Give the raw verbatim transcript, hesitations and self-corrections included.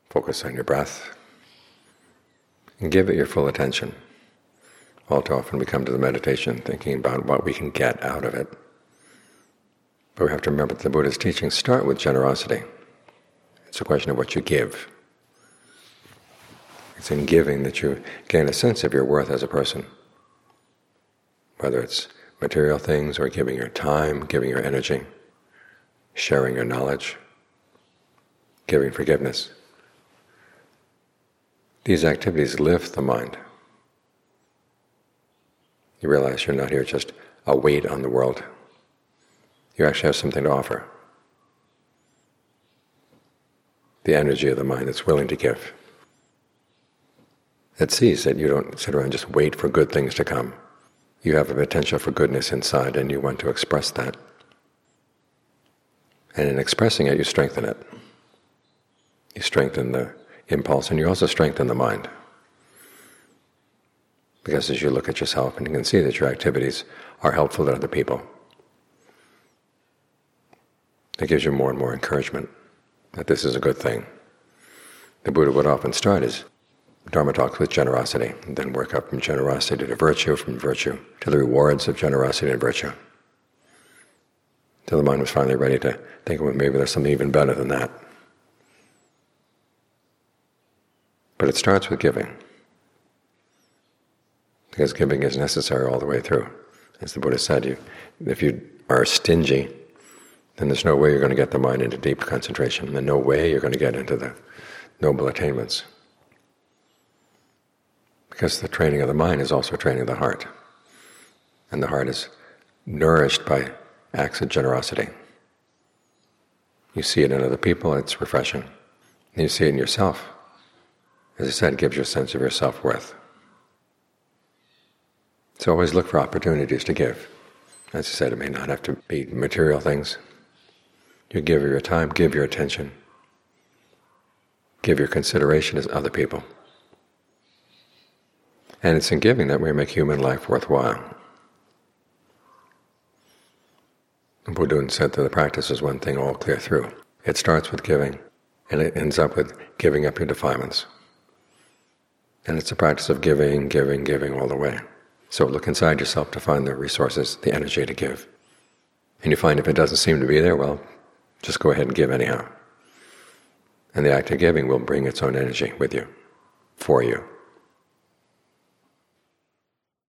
Focus on your breath and give it your full attention. All too often we come to the meditation thinking about what we can get out of it. But we have to remember that the Buddha's teachings start with generosity. It's a question of what you give. It's in giving that you gain a sense of your worth as a person, whether it's material things or giving your time, giving your energy, sharing your knowledge, giving forgiveness. These activities lift the mind. You realize you're not here just a weight on the world. You actually have something to offer. The energy of the mind that's willing to give. It sees that you don't sit around and just wait for good things to come. You have a potential for goodness inside and you want to express that. And in expressing it, you strengthen it. You strengthen the impulse and you also strengthen the mind. Because as you look at yourself and you can see that your activities are helpful to other people, it gives you more and more encouragement that this is a good thing. The Buddha would often start his Dharma talks with generosity, and then work up from generosity to virtue, from virtue to the rewards of generosity and virtue. Till the mind was finally ready to think, well, maybe there's something even better than that. But it starts with giving, because giving is necessary all the way through. As the Buddha said, you, if you are stingy, then there's no way you're going to get the mind into deep concentration, and no way you're going to get into the noble attainments. Because the training of the mind is also training of the heart. And the heart is nourished by acts of generosity. You see it in other people, it's refreshing. And you see it in yourself. As I said, it gives you a sense of your self-worth. So always look for opportunities to give. As I said, it may not have to be material things. You give your time, give your attention, give your consideration to other people. And it's in giving that we make human life worthwhile. Buddha said that the practice is one thing all clear through. It starts with giving, and it ends up with giving up your defilements. And it's a practice of giving, giving, giving all the way. So look inside yourself to find the resources, the energy to give. And you find if it doesn't seem to be there, well, just go ahead and give anyhow. And the act of giving will bring its own energy with you, for you.